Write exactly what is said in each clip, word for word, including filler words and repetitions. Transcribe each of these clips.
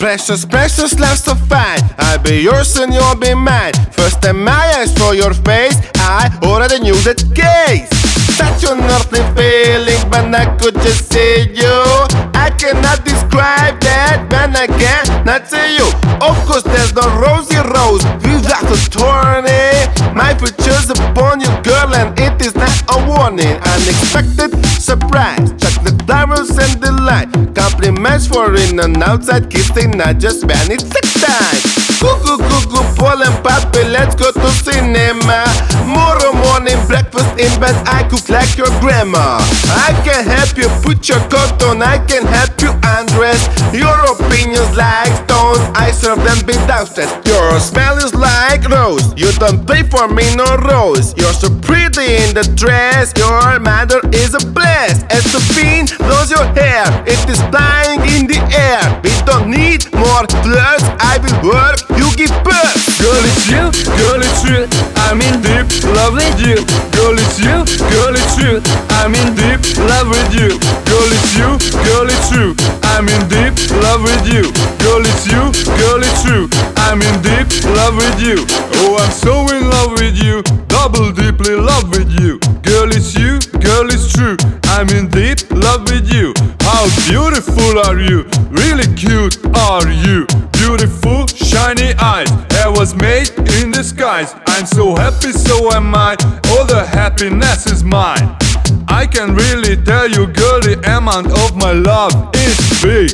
Precious, precious love so fine. I'll be yours and you'll be mine. First time my eyes saw your face, I already knew that case. Such an earthly feeling, but I could just see you. I cannot describe that when I cannot see you. Of course there's no rosy rose without a thorny. My future's upon you, girl, and it is not a warning. Unexpected surprise, chocolate flowers and delight. Compliments for in and outside kissing, not just when it's sex time. Cuckoo, cuckoo, Paul and Papi, let's go to cinema. Tomorrow morning breakfast in bed, I cook like your grandma. I can help you put your coat on, I can help you undress. Your opinions like stones, I serve them without stress. Your smell is like rose, you don't pay for me no rose. You're so pretty in the dress, your mother is a bless. As the wind blows your hair, it is flying in the air. We don't need more flirts, I will work, you give birth. Girl, it's you, girl, it's true, I'm in deep love with you. Girl, it's you, girl, it's true, I'm in deep love with you. Girl, it's you, girl, it's true, I'm in deep love with you. Girl, it's you, girl, it's true, I'm in deep love with you. Oh, I'm so in love with you, double deeply love with you. Girl, it's you, girl, it's true, I'm in deep love with you. How beautiful are you, really cute are you. Beautiful, shiny eyes, hair was made in the skies. I'm so happy, so am I, all the happiness is mine. I can really tell you, girl, the amount of my love is big.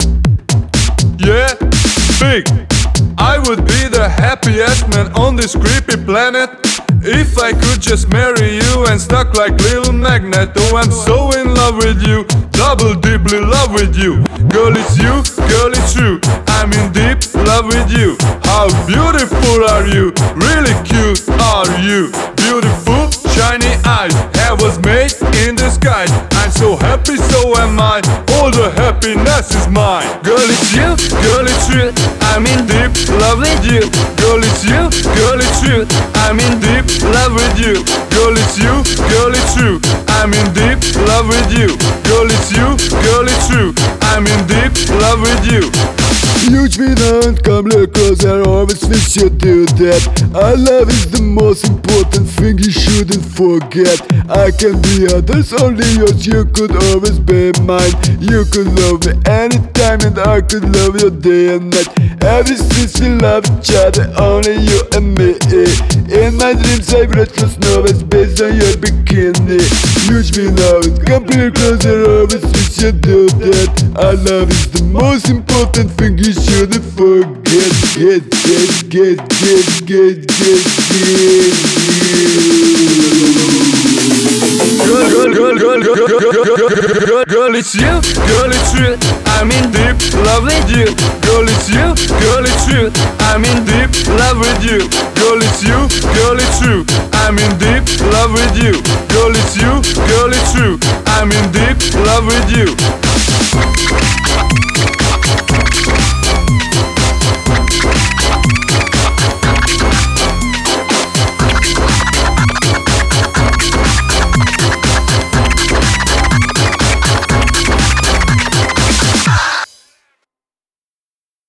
Yeah, big. I would be the happiest man on this creepy planet if I could just marry you and stuck like little magnet. Oh, I'm so in love with you, double deeply love with you. Girl, it's you, girl, it's true, I'm in deep love with you. How beautiful are you, really cute are you. Beautiful, shiny eyes, hair was made in the skies. I'm so happy, so am I, all the happiness is mine. Girl, it's you, girl, it's true, I'm in deep love with you. Girl, it's you, girl, it's true, I'm in deep love with you. Girl, it's you, girl, it's true, I'm in deep love with you. Girl, it's you, girl, it's true, I'm in deep love with you. Huge me don't come close, I always wish you do that. Our love is the most important thing you shouldn't forget. I can be others, only yours, you could always be mine. You could love me anytime and I could love you day and night. Ever since we love each other, only you and me. In my dreams I breathless know it's based on your bikini. Huge me now, come close, I always wish you do that. Our love is the most important thing you shouldn't forget. Get, get, get, get, get, get, get, Girl, girl, girl, girl, girl, girl, girl, girl, girl, girl, it's you, girl, it's true, I'm in deep love with you. Girl, it's you, girl, it's true, I'm in deep love with you. Girl, it's you, girl, it's true, I'm in deep love with you. Girl, it's you, girl, it's true, I'm in deep love with you.